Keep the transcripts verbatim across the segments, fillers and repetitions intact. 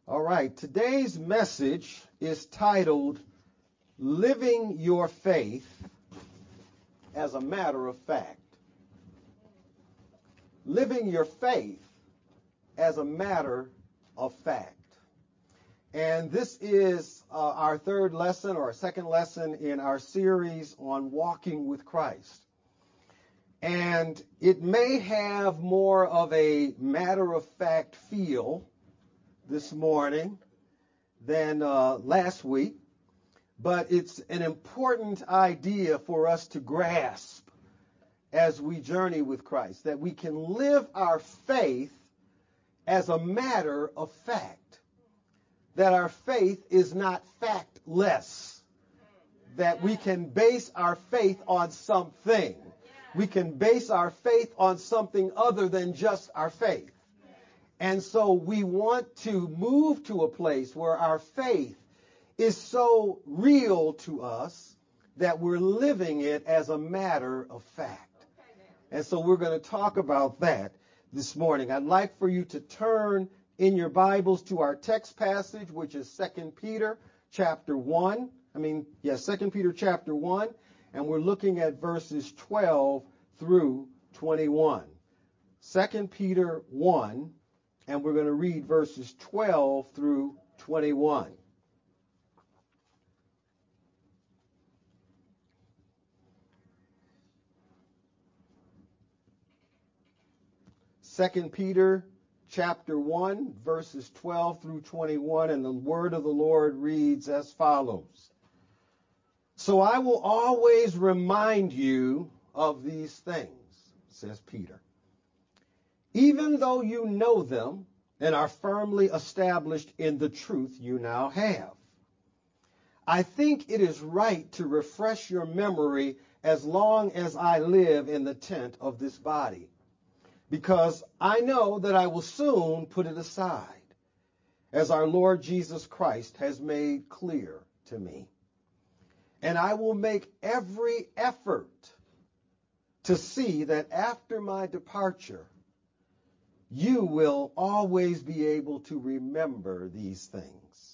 All right, today's message is titled, Living Your Faith as a Matter of Fact. Living your faith as a matter of fact. And this is uh, our third lesson or second lesson in our series on walking with Christ. And it may have more of a matter of fact feel this morning than uh, last week, but it's an important idea for us to grasp as we journey with Christ, that we can live our faith as a matter of fact, that our faith is not factless, that we can base our faith on something. We can base our faith on something other than just our faith. And so we want to move to a place where our faith is so real to us that we're living it as a matter of fact. And so we're going to talk about that this morning. I'd like for you to turn in your Bibles to our text passage, which is Second Peter chapter one. I mean, yes, Second Peter chapter one. And we're looking at verses twelve through twenty-one. Second Peter one. And we're going to read verses twelve through twenty-one. Second Peter chapter one, verses twelve through twenty-one, and the word of the Lord reads as follows. So I will always remind you of these things, says Peter, even though you know them and are firmly established in the truth you now have. I think it is right to refresh your memory as long as I live in the tent of this body, because I know that I will soon put it aside, as our Lord Jesus Christ has made clear to me. And I will make every effort to see that after my departure, you will always be able to remember these things.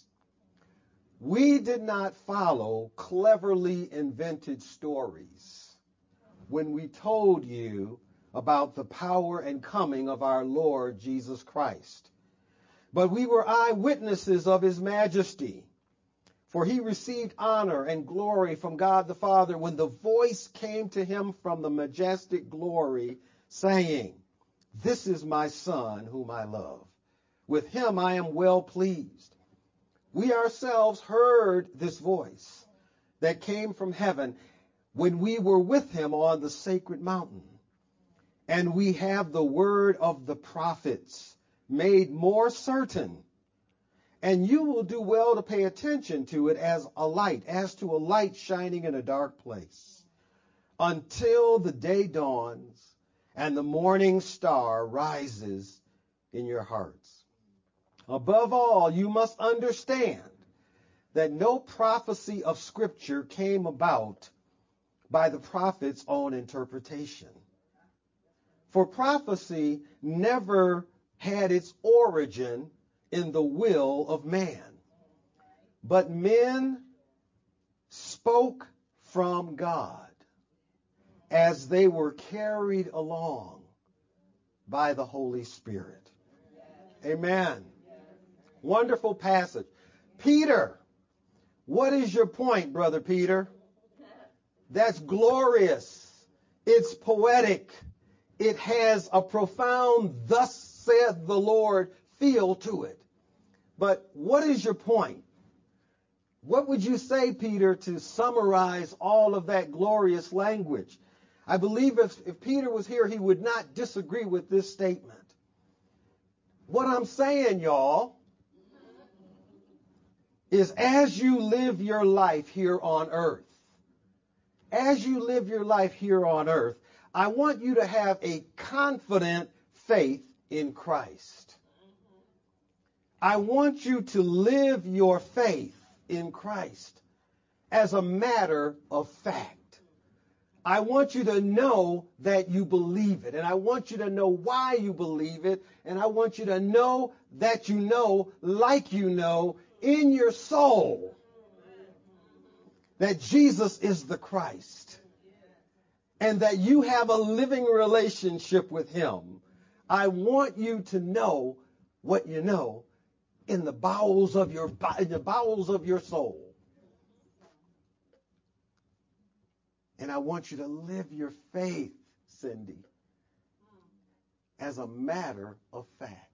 We did not follow cleverly invented stories when we told you about the power and coming of our Lord Jesus Christ. But we were eyewitnesses of his majesty, for he received honor and glory from God the Father when the voice came to him from the majestic glory, saying, This is my Son whom I love. With him I am well pleased. We ourselves heard this voice that came from heaven when we were with him on the sacred mountain. And we have the word of the prophets made more certain. And you will do well to pay attention to it as a light, as to a light shining in a dark place, until the day dawns and the morning star rises in your hearts. Above all, you must understand that no prophecy of Scripture came about by the prophet's own interpretation. For prophecy never had its origin in the will of man, but men spoke from God as they were carried along by the Holy Spirit. Amen. Wonderful passage. Peter, what is your point, Brother Peter? That's glorious. It's poetic. It has a profound, thus saith the Lord, feel to it. But what is your point? What would you say, Peter, to summarize all of that glorious language? I believe if, if Peter was here, he would not disagree with this statement. What I'm saying, y'all, is as you live your life here on earth, as you live your life here on earth, I want you to have a confident faith in Christ. I want you to live your faith in Christ as a matter of fact. I want you to know that you believe it. And I want you to know why you believe it. And I want you to know that you know, like you know, in your soul, that Jesus is the Christ. And that you have a living relationship with him. I want you to know what you know in the bowels of your in the bowels of your soul. And I want you to live your faith, Cindy, as a matter of fact.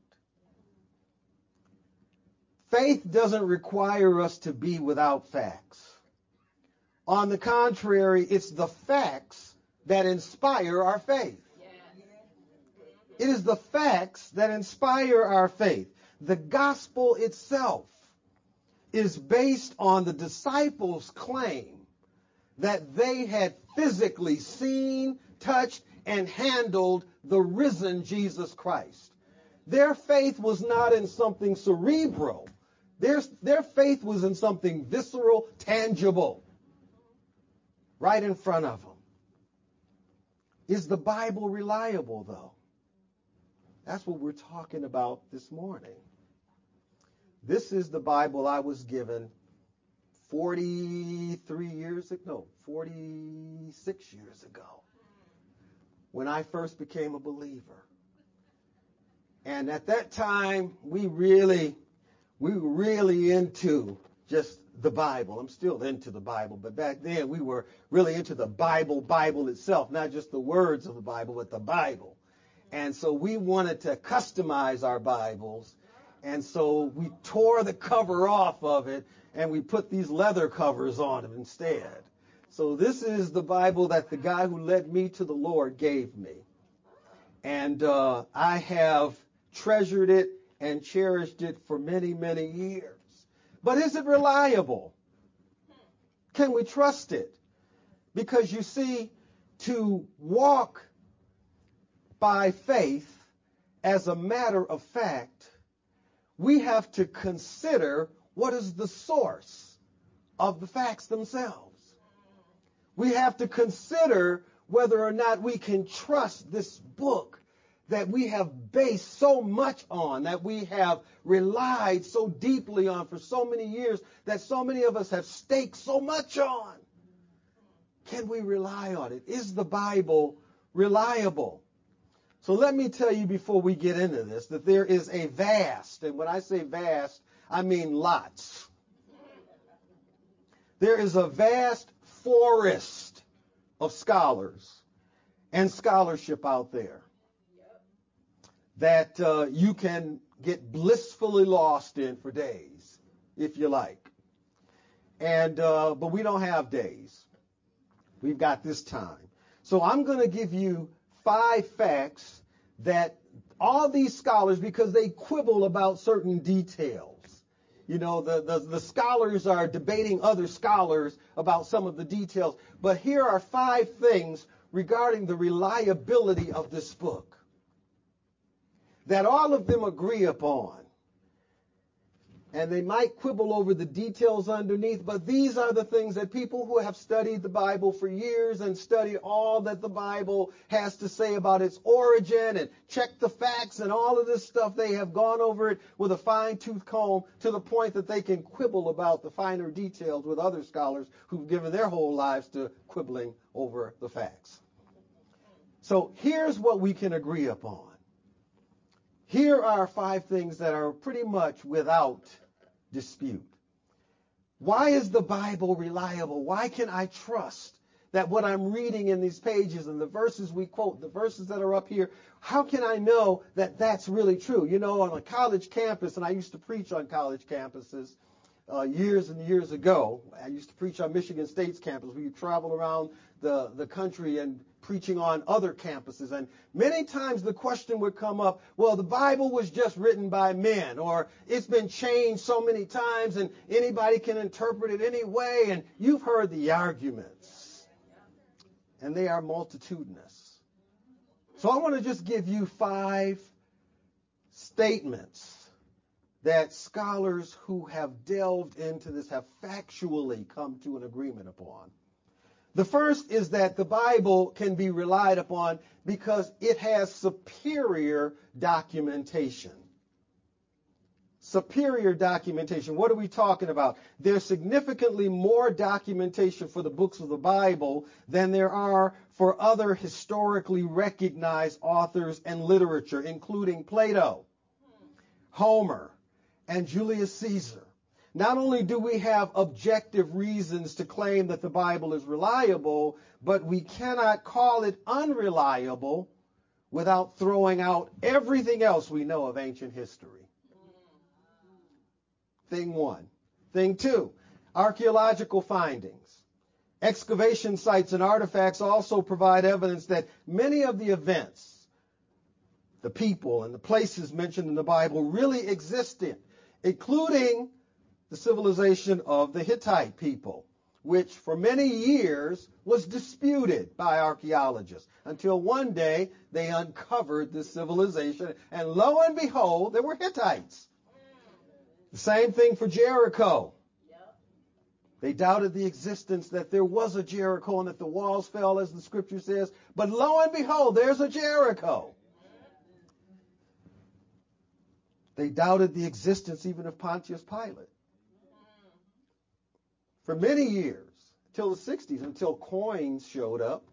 Faith doesn't require us to be without facts. On the contrary, it's the facts that inspire our faith. It is the facts that inspire our faith. The gospel itself is based on the disciples' claim that they had physically seen, touched, and handled the risen Jesus Christ. Their faith was not in something cerebral. Their, their faith was in something visceral, tangible, right in front of them. Is the Bible reliable, though? That's what we're talking about this morning. This is the Bible I was given forty-three years ago, no, forty-six years ago, when I first became a believer. And at that time, we really, we were really into just the Bible. I'm still into the Bible, but back then we were really into the Bible, Bible itself, not just the words of the Bible, but the Bible. And so we wanted to customize our Bibles. And so we tore the cover off of it and we put these leather covers on them instead. So this is the Bible that the guy who led me to the Lord gave me. And uh, I have treasured it and cherished it for many, many years. But is it reliable? Can we trust it? Because you see, to walk by faith as a matter of fact, we have to consider what is the source of the facts themselves. We have to consider whether or not we can trust this book that we have based so much on, that we have relied so deeply on for so many years, that so many of us have staked so much on. Can we rely on it? Is the Bible reliable? So let me tell you before we get into this that there is a vast, and when I say vast, I mean lots. There is a vast forest of scholars and scholarship out there that uh, you can get blissfully lost in for days, if you like. And uh, but we don't have days. We've got this time. So I'm going to give you five facts that all these scholars, because they quibble about certain details. You know, the, the, the scholars are debating other scholars about some of the details. But here are five things regarding the reliability of this book that all of them agree upon. And they might quibble over the details underneath, but these are the things that people who have studied the Bible for years and studied all that the Bible has to say about its origin and checked the facts and all of this stuff, they have gone over it with a fine-tooth comb to the point that they can quibble about the finer details with other scholars who've given their whole lives to quibbling over the facts. So here's what we can agree upon. Here are five things that are pretty much without dispute. Why is the Bible reliable? Why can I trust that what I'm reading in these pages and the verses we quote, the verses that are up here, how can I know that that's really true? You know, on a college campus, and I used to preach on college campuses uh, years and years ago. I used to preach on Michigan State's campus. We would travel around the, the country and preaching on other campuses. And many times the question would come up, well, the Bible was just written by men, or it's been changed so many times and anybody can interpret it any way. And you've heard the arguments. And they are multitudinous. So I want to just give you five statements that scholars who have delved into this have factually come to an agreement upon. The first is that the Bible can be relied upon because it has superior documentation. Superior documentation. What are we talking about? There's significantly more documentation for the books of the Bible than there are for other historically recognized authors and literature, including Plato, Homer, and Julius Caesar. Not only do we have objective reasons to claim that the Bible is reliable, but we cannot call it unreliable without throwing out everything else we know of ancient history. Thing one. Thing two, archaeological findings. Excavation sites and artifacts also provide evidence that many of the events, the people and the places mentioned in the Bible really existed, including the civilization of the Hittite people, which for many years was disputed by archaeologists until one day they uncovered this civilization, and lo and behold, there were Hittites. The same thing for Jericho. They doubted the existence that there was a Jericho and that the walls fell, as the scripture says, but lo and behold, there's a Jericho. They doubted the existence even of Pontius Pilate. For many years, until the sixties, until coins showed up,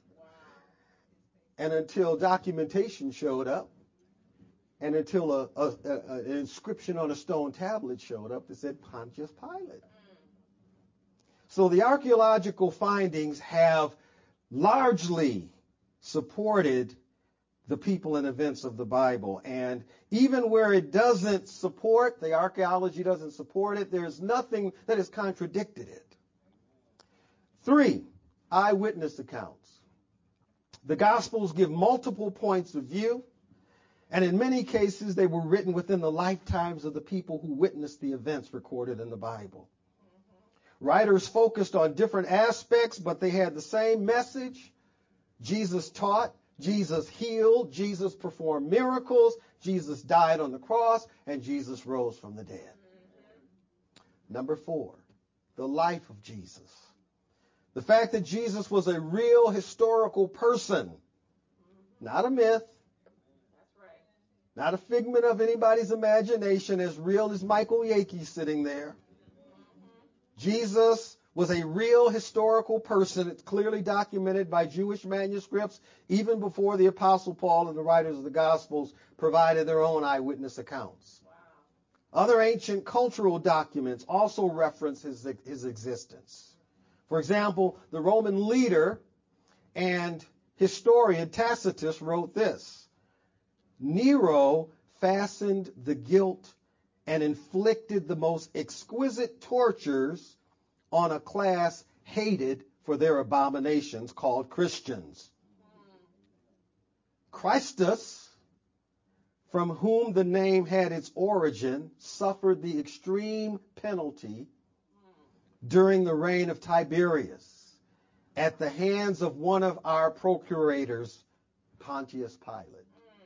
and until documentation showed up, and until a, a, a, an inscription on a stone tablet showed up that said Pontius Pilate. So the archaeological findings have largely supported the people and events of the Bible. And even where it doesn't support, the archaeology doesn't support it, there's nothing that has contradicted it. Three, eyewitness accounts. The Gospels give multiple points of view, and in many cases they were written within the lifetimes of the people who witnessed the events recorded in the Bible. Writers focused on different aspects, but they had the same message. Jesus taught, Jesus healed, Jesus performed miracles, Jesus died on the cross, and Jesus rose from the dead. Number four, the life of Jesus. The fact that Jesus was a real historical person, not a myth, not a figment of anybody's imagination, as real as Michael Yaki sitting there. Jesus was a real historical person. It's clearly documented by Jewish manuscripts, even before the Apostle Paul and the writers of the Gospels provided their own eyewitness accounts. Wow. Other ancient cultural documents also reference his, his existence. For example, the Roman leader and historian Tacitus wrote this: Nero fastened the guilt and inflicted the most exquisite tortures on a class hated for their abominations, called Christians. Christus, from whom the name had its origin, suffered the extreme penalty during the reign of Tiberius at the hands of one of our procurators, Pontius Pilate.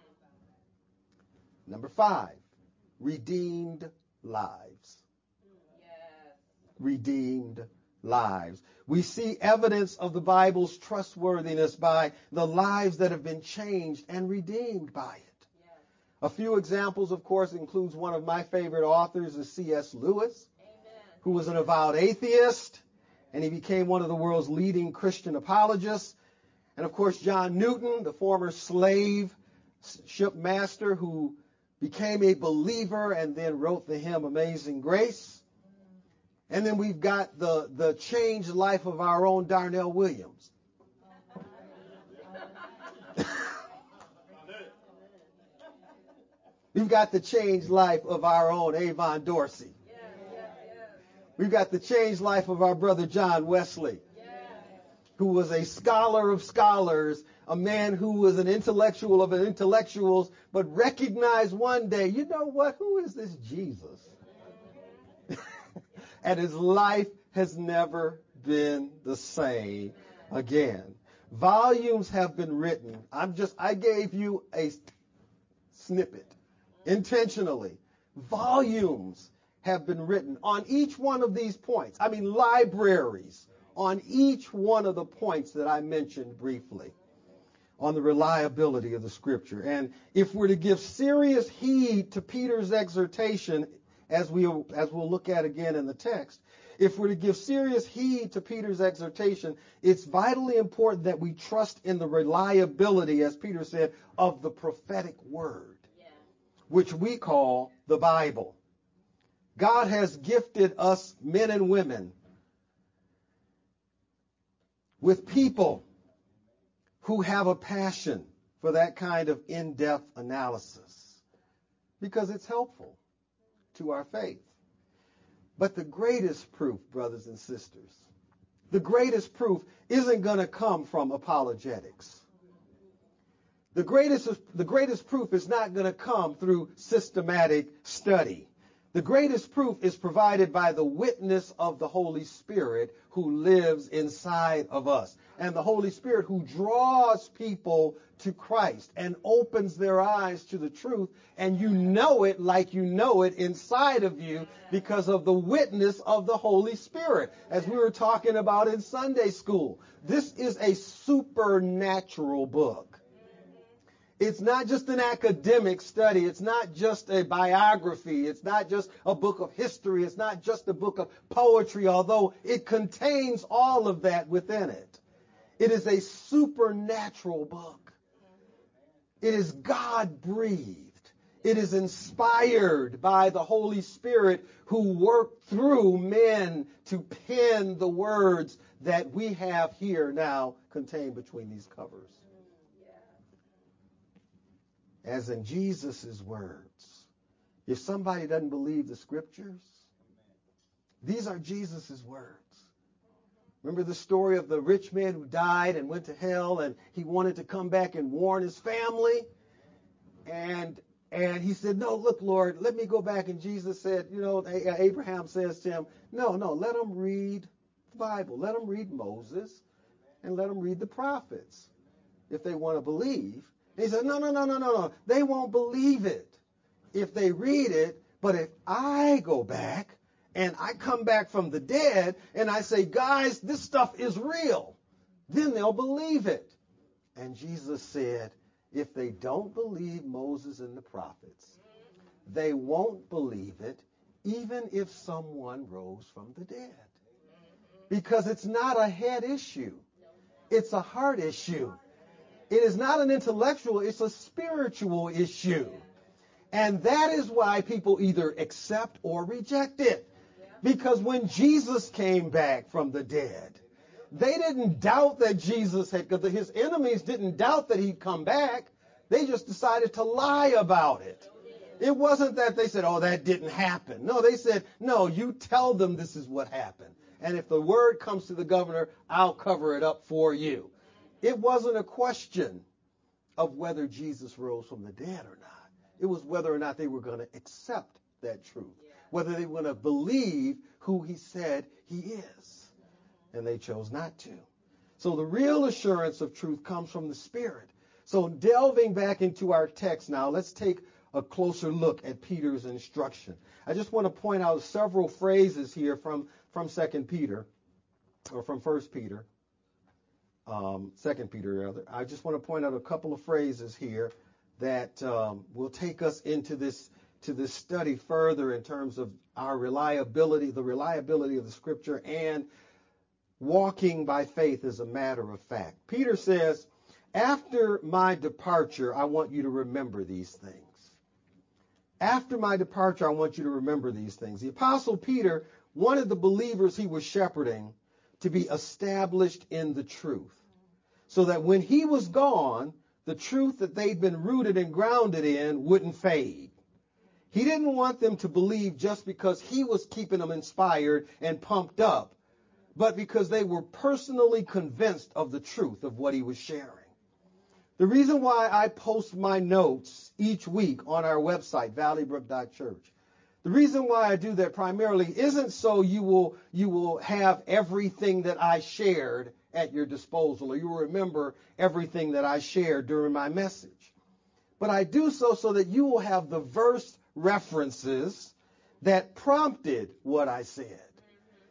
Number five, redeemed lives. Yes. Redeemed lives. We see evidence of the Bible's trustworthiness by the lives that have been changed and redeemed by it. Yes. A few examples, of course, includes one of my favorite authors, is C S Lewis, Amen. Who was an avowed atheist, and he became one of the world's leading Christian apologists. And of course, John Newton, the former slave ship master who became a believer and then wrote the hymn Amazing Grace. And then we've got the, the changed life of our own Darnell Williams. We've got the changed life of our own Avon Dorsey. We've got the changed life of our brother John Wesley, who was a scholar of scholars, a man who was an intellectual of intellectuals, but recognized one day, you know what, who is this Jesus? And his life has never been the same again. Volumes have been written. I'm just, I gave you a snippet intentionally. Volumes have been written on each one of these points. I mean, libraries on each one of the points that I mentioned briefly on the reliability of the Scripture. And if we're to give serious heed to Peter's exhortation, as we as we'll look at again in the text, if we're to give serious heed to Peter's exhortation, it's vitally important that we trust in the reliability, as Peter said, of the prophetic word, yeah, which we call the Bible. God has gifted us men and women with people who have a passion for that kind of in-depth analysis because it's helpful to our faith. But the greatest proof, brothers and sisters, the greatest proof isn't going to come from apologetics. The greatest, the greatest proof is not going to come through systematic study. The greatest proof is provided by the witness of the Holy Spirit who lives inside of us. And the Holy Spirit who draws people to Christ and opens their eyes to the truth. And you know it like you know it inside of you because of the witness of the Holy Spirit. As we were talking about in Sunday school, this is a supernatural book. It's not just an academic study. It's not just a biography. It's not just a book of history. It's not just a book of poetry, although it contains all of that within it. It is a supernatural book. It is God-breathed. It is inspired by the Holy Spirit who worked through men to pen the words that we have here now contained between these covers. As in Jesus' words. If somebody doesn't believe the Scriptures, these are Jesus' words. Remember the story of the rich man who died and went to hell, and he wanted to come back and warn his family? And and he said, no, look, Lord, let me go back. And Jesus said, you know, Abraham says to him, no, no, let them read the Bible. Let them read Moses, and let them read the prophets if they want to believe. He said, no, no, no, no, no, no. They won't believe it if they read it. But if I go back and I come back from the dead and I say, guys, this stuff is real, then they'll believe it. And Jesus said, if they don't believe Moses and the prophets, they won't believe it even if someone rose from the dead. Because it's not a head issue. It's a heart issue. It is not an intellectual, it's a spiritual issue. And that is why people either accept or reject it. Because when Jesus came back from the dead, they didn't doubt that Jesus had, because his enemies didn't doubt that he'd come back. They just decided to lie about it. It wasn't that they said, oh, that didn't happen. No, they said, no, you tell them this is what happened. And if the word comes to the governor, I'll cover it up for you. It wasn't a question of whether Jesus rose from the dead or not. It was whether or not they were going to accept that truth, whether they were going to believe who he said he is. And they chose not to. So the real assurance of truth comes from the Spirit. So delving back into our text now, let's take a closer look at Peter's instruction. I just want to point out several phrases here from, from Second Peter, or from First Peter. Um, Second Peter, rather. I just want to point out a couple of phrases here that um, will take us into this to this study further in terms of our reliability, the reliability of the Scripture, and walking by faith as a matter of fact. Peter says, after my departure, I want you to remember these things. After my departure, I want you to remember these things. The Apostle Peter wanted the believers he was shepherding to be established in the truth, so that when he was gone, the truth that they'd been rooted and grounded in wouldn't fade. He didn't want them to believe just because he was keeping them inspired and pumped up, but because they were personally convinced of the truth of what he was sharing. The reason why I post my notes each week on our website, valley brook dot church, the reason why I do that primarily isn't so you will you will have everything that I shared at your disposal, or you will remember everything that I shared during my message. But I do so so that you will have the verse references that prompted what I said.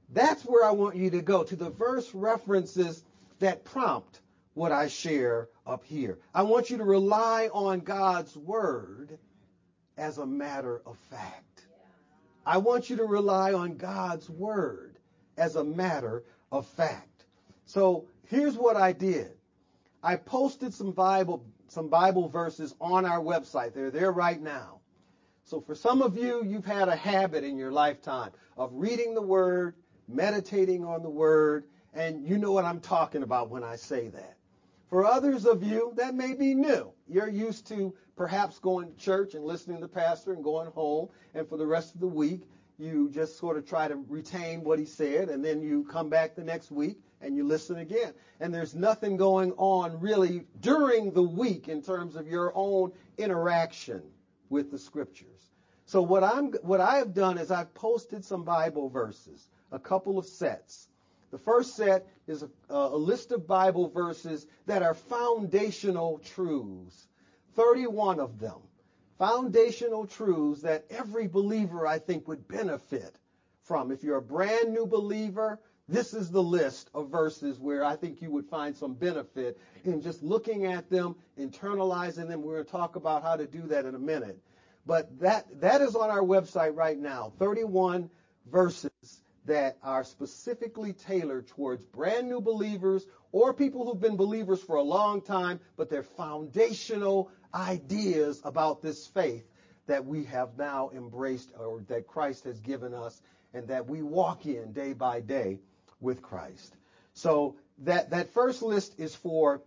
That's where I want you to go, to the verse references that prompt what I share up here. I want you to rely on God's word as a matter of fact. I want you to rely on God's word as a matter of fact. So here's what I did. I posted some Bible, some Bible verses on our website. They're there right now. So for some of you, you've had a habit in your lifetime of reading the word, meditating on the word, and you know what I'm talking about when I say that. For others of you, that may be new. You're used to perhaps going to church and listening to the pastor and going home, and for the rest of the week, you just sort of try to retain what he said, and then you come back the next week and you listen again. And there's nothing going on really during the week in terms of your own interaction with the scriptures. So what I'm what I have done is I've posted some Bible verses, a couple of sets. The first set is a, a list of Bible verses that are foundational truths, thirty-one of them. Foundational truths that every believer, I think, would benefit from. If you're a brand new believer, this is the list of verses where I think you would find some benefit in just looking at them, internalizing them. We're going to talk about how to do that in a minute. But that that is on our website right now, thirty-one verses that are specifically tailored towards brand new believers or people who've been believers for a long time, but they're foundational ideas about this faith that we have now embraced, or that Christ has given us, and that we walk in day by day with Christ. So that, that first list is for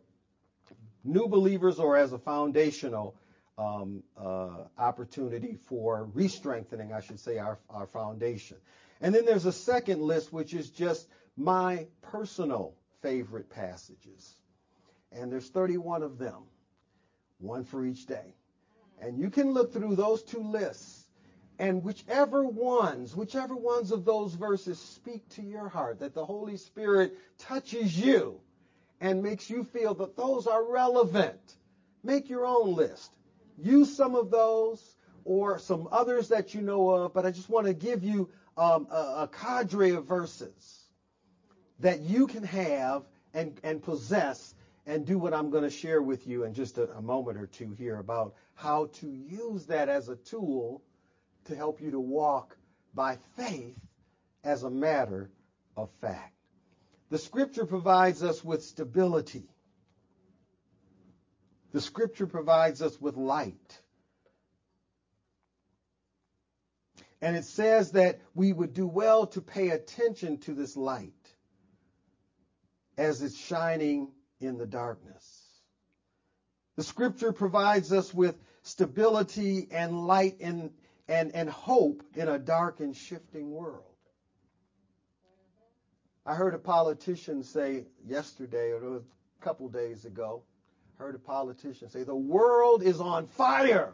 new believers, or as a foundational um, uh, opportunity for re-strengthening, I should say, our, our foundation. And then there's a second list, which is just my personal favorite passages. And there's thirty-one of them, one for each day. And you can look through those two lists, and whichever ones, whichever ones of those verses speak to your heart, that the Holy Spirit touches you and makes you feel that those are relevant, make your own list. Use some of those or some others that you know of, but I just want to give you um, a, a cadre of verses that you can have and, and possess and do what I'm going to share with you in just a, a moment or two here about how to use that as a tool to help you to walk by faith as a matter of fact. The Scripture provides us with stability. The Scripture provides us with light. And it says that we would do well to pay attention to this light as it's shining in the darkness. The Scripture provides us with stability and light and, and, and hope in a dark and shifting world. I heard a politician say yesterday, or it was a couple days ago, heard a politician say, the world is on fire.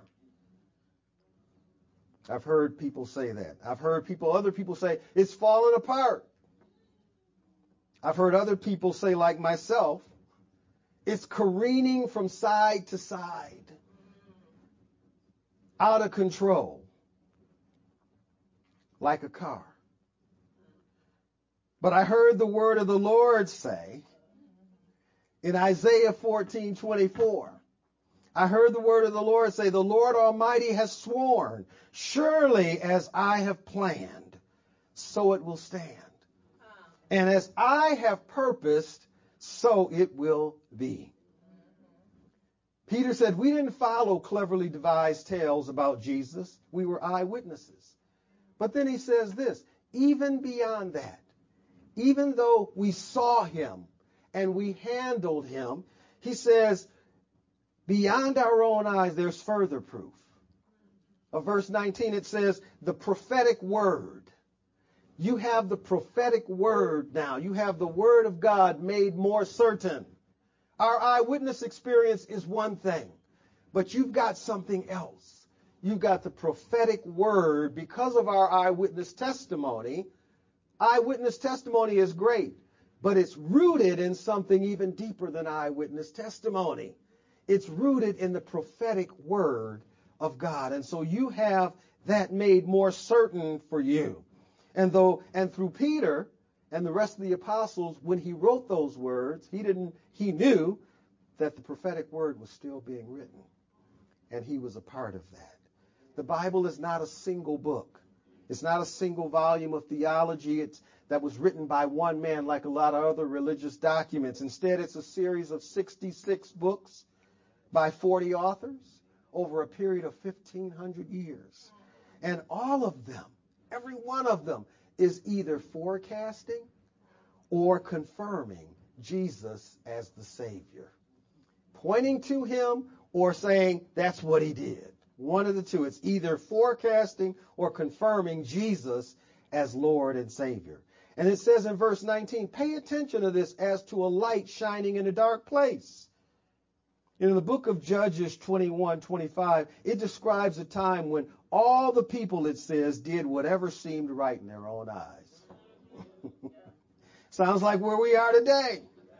I've heard people say that. I've heard people, other people say, it's falling apart. I've heard other people say, like myself, it's careening from side to side, out of control, like a car. But I heard the word of the Lord say in Isaiah fourteen twenty-four, I heard the word of the Lord say, the Lord Almighty has sworn, surely as I have planned, so it will stand. And as I have purposed, so it will be. Peter said, we didn't follow cleverly devised tales about Jesus. We were eyewitnesses. But then he says this, even beyond that, even though we saw him and we handled him, he says, beyond our own eyes, there's further proof. Of verse nineteen, it says, the prophetic word. You have the prophetic word now. You have the word of God made more certain. Our eyewitness experience is one thing, but you've got something else. You've got the prophetic word because of our eyewitness testimony. Eyewitness testimony is great, but it's rooted in something even deeper than eyewitness testimony. It's rooted in the prophetic word of God. And so you have that made more certain for you. And though, and through Peter, and the rest of the apostles, when he wrote those words, he didn't, he knew that the prophetic word was still being written, and he was a part of that. The Bible is not a single book. It's not a single volume of theology it's, that was written by one man like a lot of other religious documents. Instead, it's a series of sixty-six books by forty authors over a period of fifteen hundred years. And all of them, every one of them, is either forecasting or confirming Jesus as the Savior. Pointing to him or saying that's what he did. One of the two. It's either forecasting or confirming Jesus as Lord and Savior. And it says in verse nineteen, pay attention to this as to a light shining in a dark place. In the book of Judges twenty-one twenty-five, it describes a time when all the people, it says, did whatever seemed right in their own eyes. Sounds like where we are today.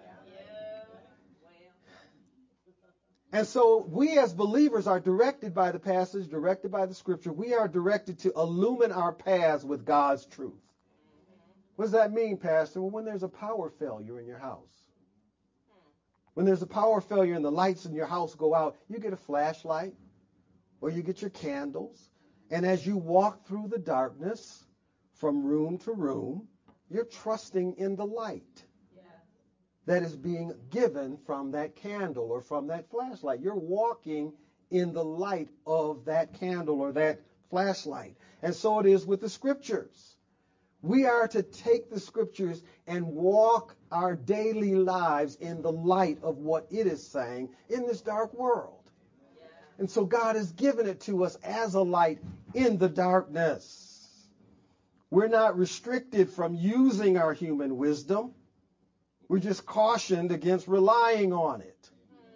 And so we as believers are directed by the passage, directed by the scripture. We are directed to illumine our paths with God's truth. What does that mean, Pastor? Well, when there's a power failure in your house, when there's a power failure and the lights in your house go out, you get a flashlight or you get your candles. And as you walk through the darkness from room to room, you're trusting in the light that is being given from that candle or from that flashlight. You're walking in the light of that candle or that flashlight. And so it is with the scriptures. We are to take the scriptures and walk our daily lives in the light of what it is saying in this dark world. And so God has given it to us as a light in the darkness. We're not restricted from using our human wisdom. We're just cautioned against relying on it.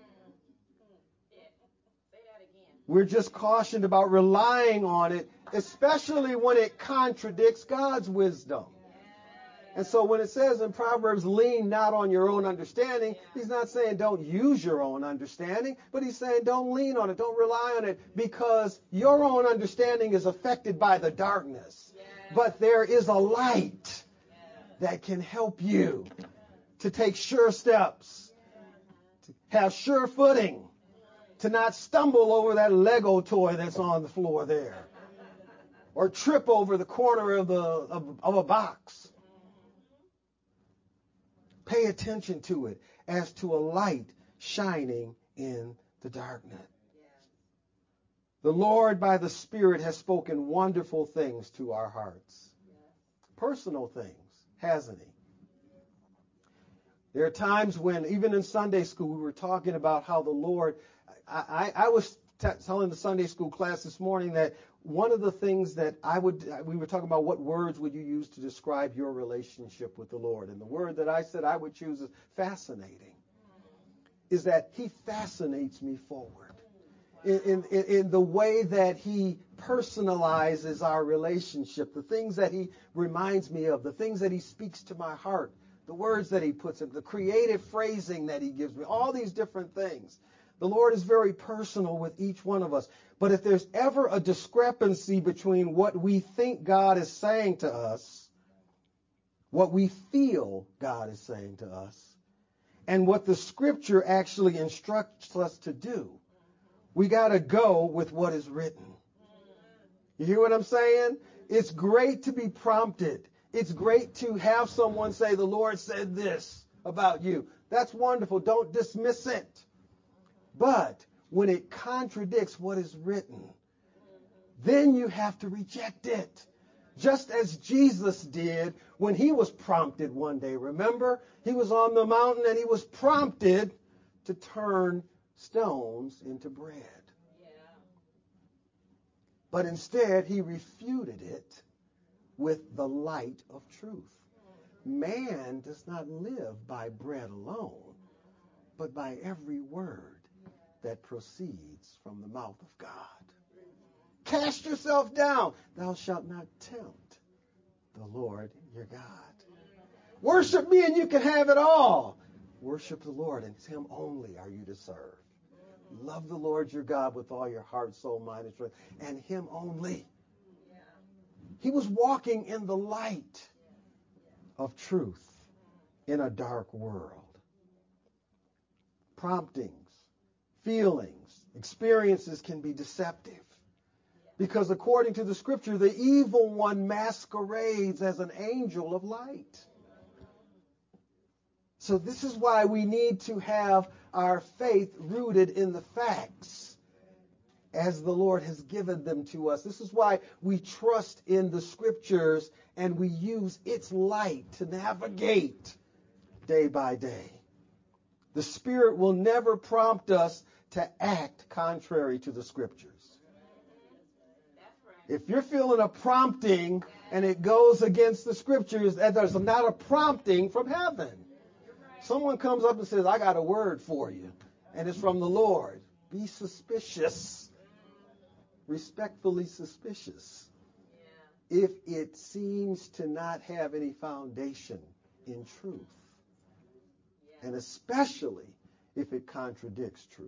We're just cautioned about relying on it, especially when it contradicts God's wisdom. And so when it says in Proverbs, lean not on your own understanding, he's not saying don't use your own understanding, but he's saying don't lean on it, don't rely on it, because your own understanding is affected by the darkness. But there is a light that can help you to take sure steps, to have sure footing, to not stumble over that Lego toy that's on the floor there, or trip over the corner of, the, of, of a box. Pay attention to it as to a light shining in the darkness. The Lord, by the Spirit, has spoken wonderful things to our hearts. Personal things, hasn't he? There are times when, even in Sunday school, we were talking about how the Lord, I, I, I was t- telling the Sunday school class this morning that one of the things that I would, we were talking about what words would you use to describe your relationship with the Lord. And the word that I said I would choose is fascinating, is that he fascinates me forward. In, in, in the way that he personalizes our relationship, the things that he reminds me of, the things that he speaks to my heart, the words that he puts in, the creative phrasing that he gives me, all these different things. The Lord is very personal with each one of us. But if there's ever a discrepancy between what we think God is saying to us, what we feel God is saying to us, and what the Scripture actually instructs us to do, we got to go with what is written. You hear what I'm saying? It's great to be prompted. It's great to have someone say, the Lord said this about you. That's wonderful. Don't dismiss it. But when it contradicts what is written, then you have to reject it. Just as Jesus did when he was prompted one day. Remember? He was on the mountain and he was prompted to turn stones into bread. Yeah. But instead, he refuted it with the light of truth. Man does not live by bread alone, but by every word that proceeds from the mouth of God. Cast yourself down. Thou shalt not tempt the Lord your God. Worship me and you can have it all. Worship the Lord, and him only are you to serve. Love the Lord your God with all your heart, soul, mind, and strength, and him only. He was walking in the light of truth in a dark world. Promptings, feelings, experiences can be deceptive. Because according to the scripture, the evil one masquerades as an angel of light. So this is why we need to have our faith rooted in the facts as the Lord has given them to us. This is why we trust in the scriptures and we use its light to navigate day by day. The Spirit will never prompt us to act contrary to the scriptures. If you're feeling a prompting and it goes against the scriptures, there's not a prompting from heaven. Someone comes up and says, I got a word for you, and it's from the Lord. Be suspicious, respectfully suspicious, if it seems to not have any foundation in truth, and especially if it contradicts truth.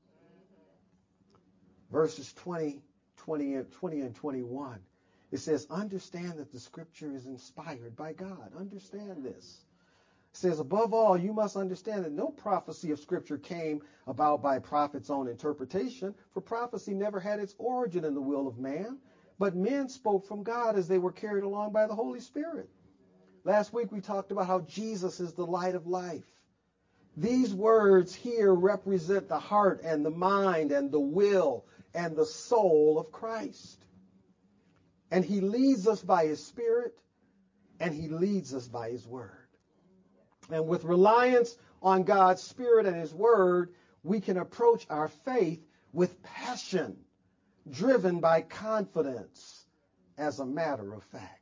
Verses twenty, twenty, and twenty and twenty-one, it says, understand that the scripture is inspired by God. Understand this. It says, above all, you must understand that no prophecy of scripture came about by prophet's own interpretation, for prophecy never had its origin in the will of man, but men spoke from God as they were carried along by the Holy Spirit. Last week we talked about how Jesus is the light of life. These words here represent the heart and the mind and the will and the soul of Christ. And he leads us by his Spirit, and he leads us by his word. And with reliance on God's Spirit and his word, we can approach our faith with passion, driven by confidence as a matter of fact.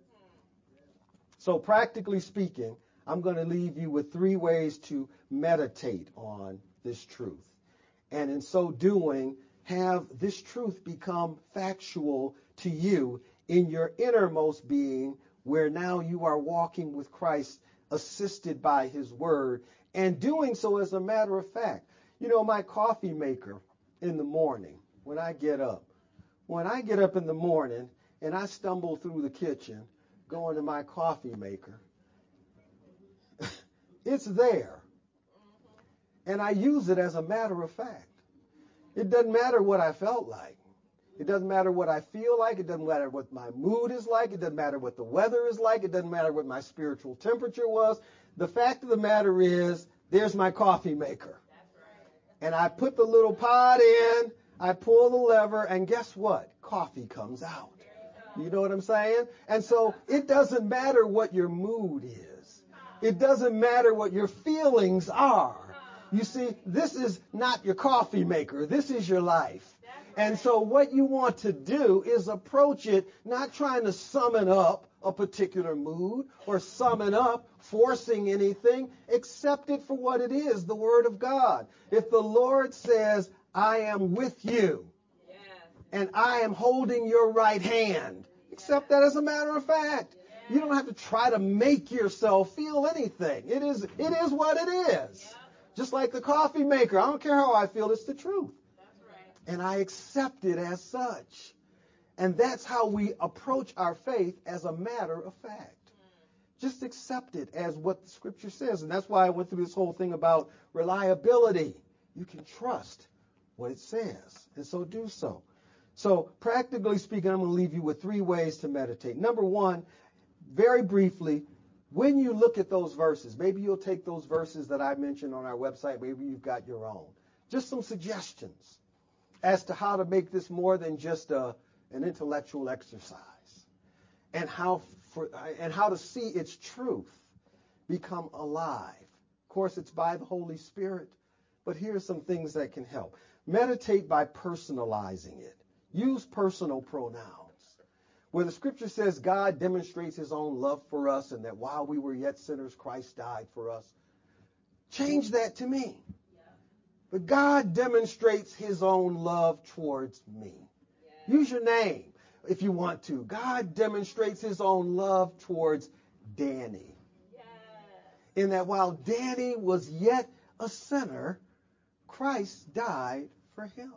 So practically speaking, I'm going to leave you with three ways to meditate on this truth. And in so doing, have this truth become factual to you in your innermost being, where now you are walking with Christ, assisted by his word, and doing so as a matter of fact. You know, my coffee maker in the morning, when I get up, when I get up in the morning and I stumble through the kitchen, going to my coffee maker, it's there. And I use it as a matter of fact. It doesn't matter what I felt like. It doesn't matter what I feel like. It doesn't matter what my mood is like. It doesn't matter what the weather is like. It doesn't matter what my spiritual temperature was. The fact of the matter is, there's my coffee maker. And I put the little pod in, I pull the lever, and guess what? Coffee comes out. You know what I'm saying? And so it doesn't matter what your mood is. It doesn't matter what your feelings are. You see, this is not your coffee maker. This is your life. And so what you want to do is approach it not trying to summon up a particular mood or summon up forcing anything. Accept it for what it is, the Word of God. If the Lord says, I am with you and I am holding your right hand, accept that as a matter of fact. You don't have to try to make yourself feel anything. It is, it is what it is. Just like the coffee maker. I don't care how I feel, it's the truth. And I accept it as such. And that's how we approach our faith, as a matter of fact. Just accept it as what the scripture says. And that's why I went through this whole thing about reliability. You can trust what it says, and so do so. So practically speaking, I'm going to leave you with three ways to meditate. Number one, very briefly, when you look at those verses, maybe you'll take those verses that I mentioned on our website, maybe you've got your own. Just some suggestions as to how to make this more than just a, an intellectual exercise, and how for, and how to see its truth become alive. Of course, it's by the Holy Spirit, but here are some things that can help. Meditate by personalizing it. Use personal pronouns. Where the scripture says God demonstrates his own love for us and that while we were yet sinners, Christ died for us, change that to me. But God demonstrates his own love towards me. Yeah. Use your name if you want to. God demonstrates his own love towards Danny. Yeah. In that while Danny was yet a sinner, Christ died for him.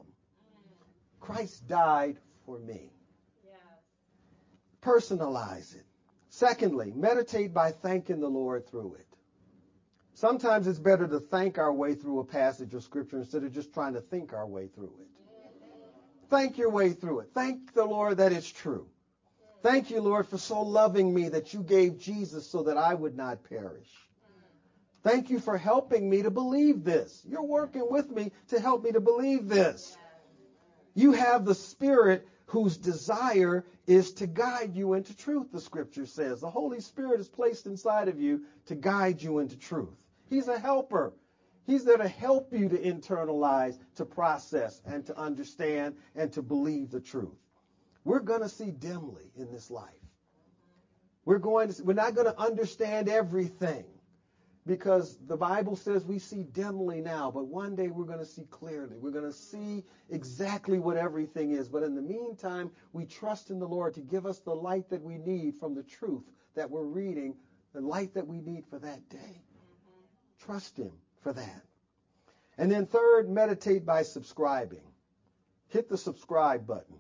Christ died for me. Yeah. Personalize it. Secondly, meditate by thanking the Lord through it. Sometimes it's better to thank our way through a passage of Scripture instead of just trying to think our way through it. Thank your way through it. Thank the Lord that it's true. Thank you, Lord, for so loving me that you gave Jesus so that I would not perish. Thank you for helping me to believe this. You're working with me to help me to believe this. You have the Spirit whose desire is to guide you into truth, the Scripture says. The Holy Spirit is placed inside of you to guide you into truth. He's a helper. He's there to help you to internalize, to process, and to understand, and to believe the truth. We're going to see dimly in this life. We're going to, we're not going to understand everything because the Bible says we see dimly now, but one day we're going to see clearly. We're going to see exactly what everything is. But in the meantime, we trust in the Lord to give us the light that we need from the truth that we're reading, the light that we need for that day. Trust Him for that. And then third, meditate by subscribing. Hit the subscribe button.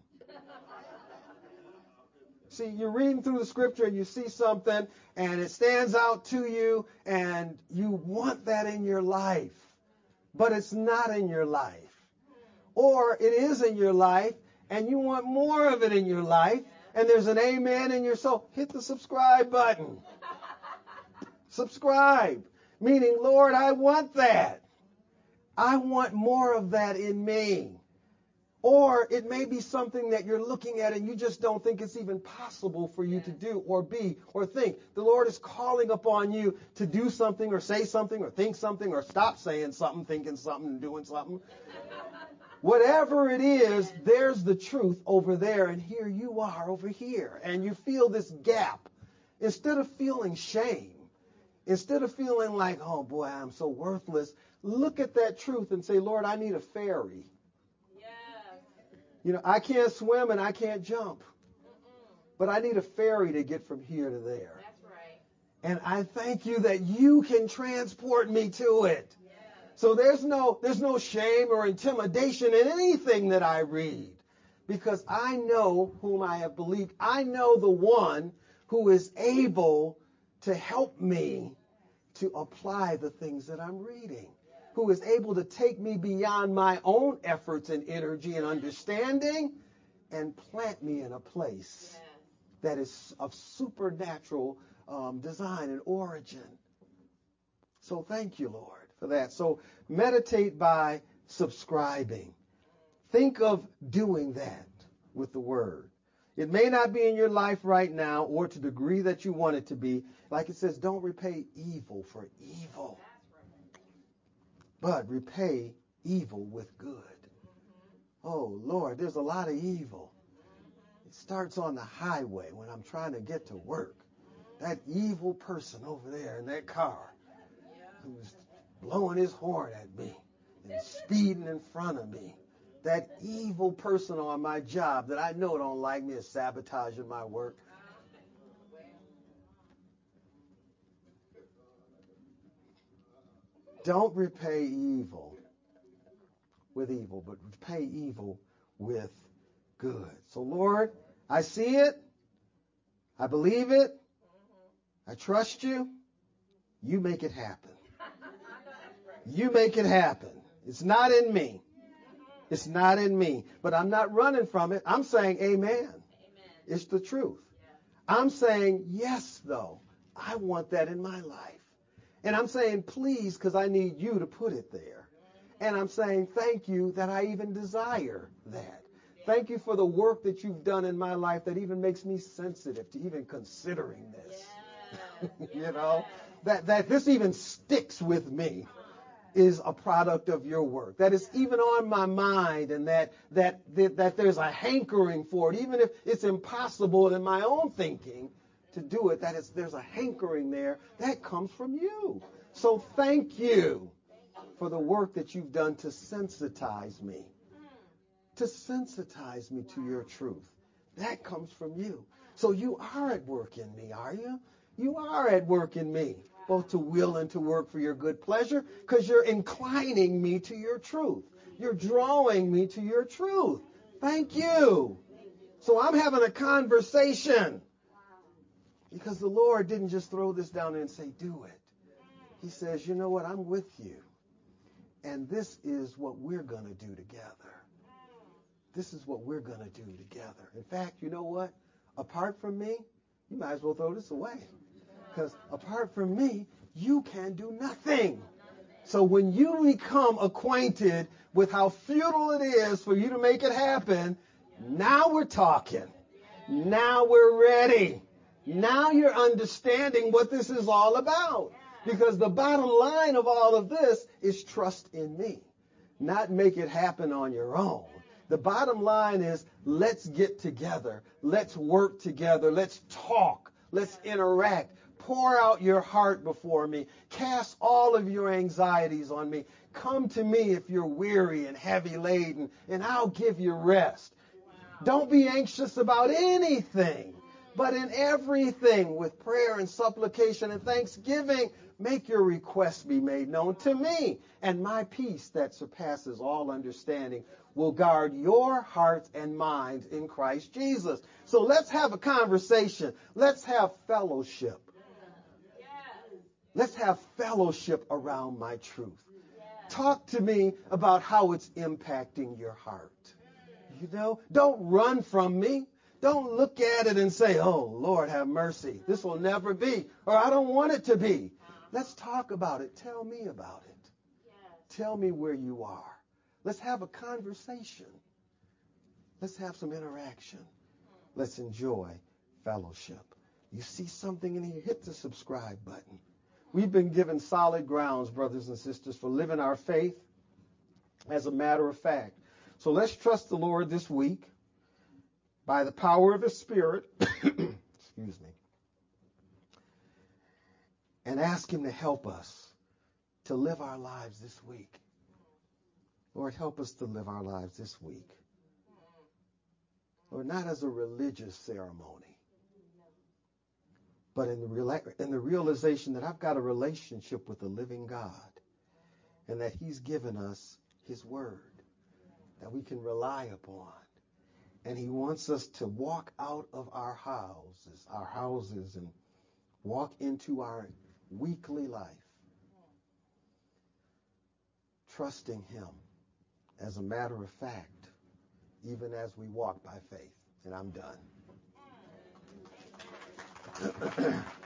See, you're reading through the Scripture and you see something and it stands out to you and you want that in your life, but it's not in your life. Or it is in your life and you want more of it in your life and there's an amen in your soul. Hit the subscribe button. Subscribe, meaning, Lord, I want that. I want more of that in me. Or it may be something that you're looking at and you just don't think it's even possible for you to do or be or think. The Lord is calling upon you to do something or say something or think something or stop saying something, thinking something, and doing something. Whatever it is, there's the truth over there, and here you are over here. And you feel this gap. Instead of feeling shame, instead of feeling like, oh boy, I'm so worthless, look at that truth and say, Lord, I need a ferry. You know, I can't swim and I can't jump. But I need a ferry to get from here to there. That's right. And I thank you that you can transport me to it. Yes. So there's no there's no shame or intimidation in anything that I read. Because I know whom I have believed. I know the one who is able to help me to apply the things that I'm reading. Who is able to take me beyond my own efforts and energy and understanding and plant me in a place Yes. that is of supernatural um, design and origin. So thank you, Lord, for that. So meditate by subscribing. Think of doing that with the Word. It may not be in your life right now or to the degree that you want it to be. Like it says, don't repay evil for evil. But repay evil with good. Oh, Lord, there's a lot of evil. It starts on the highway when I'm trying to get to work. That evil person over there in that car who's blowing his horn at me and speeding in front of me. That evil person on my job that I know don't like me is sabotaging my work. Don't repay evil with evil, but repay evil with good. So, Lord, I see it. I believe it. I trust you. You make it happen. You make it happen. It's not in me. It's not in me. But I'm not running from it. I'm saying amen. Amen. It's the truth. Yeah. I'm saying yes, though. I want that in my life. And I'm saying please because I need you to put it there. And I'm saying thank you that I even desire that. Thank you for the work that you've done in my life that even makes me sensitive to even considering this. Yes. You know, that, that this even sticks with me is a product of your work. That is even on my mind and that, that, that, that there's a hankering for it. Even if it's impossible in my own thinking to do it, that is, there's a hankering there. That comes from you. So thank you for the work that you've done to sensitize me. To sensitize me to your truth. That comes from you. So you are at work in me, are you? You are at work in me, both to will and to work for your good pleasure, because you're inclining me to your truth. You're drawing me to your truth. Thank you. So I'm having a conversation. Because the Lord didn't just throw this down there and say, do it. He says, you know what, I'm with you. And this is what we're going to do together. This is what we're going to do together. In fact, you know what? Apart from me, you might as well throw this away. Because apart from me, you can do nothing. So when you become acquainted with how futile it is for you to make it happen, now we're talking. Now we're ready. Now you're understanding what this is all about. Because the bottom line of all of this is trust in me. Not make it happen on your own. The bottom line is let's get together. Let's work together. Let's talk. Let's interact. Pour out your heart before me. Cast all of your anxieties on me. Come to me if you're weary and heavy laden, and I'll give you rest. Don't be anxious about anything, but in everything with prayer and supplication and thanksgiving, make your requests be made known to me. And my peace that surpasses all understanding will guard your hearts and minds in Christ Jesus. So let's have a conversation. Let's have fellowship. Let's have fellowship around my truth. Talk to me about how it's impacting your heart. You know, don't run from me. Don't look at it and say, oh, Lord, have mercy. This will never be, or I don't want it to be. Let's talk about it. Tell me about it. Tell me where you are. Let's have a conversation. Let's have some interaction. Let's enjoy fellowship. You see something in here, hit the subscribe button. We've been given solid grounds, brothers and sisters, for living our faith as a matter of fact. So let's trust the Lord this week by the power of His Spirit, excuse me, and ask Him to help us to live our lives this week. Lord, help us to live our lives this week. Lord, not as a religious ceremony, but in the, real, in the realization that I've got a relationship with the living God and that He's given us His Word that we can rely upon. And He wants us to walk out of our houses, our houses and walk into our weekly life, trusting Him as a matter of fact, even as we walk by faith. And I'm done.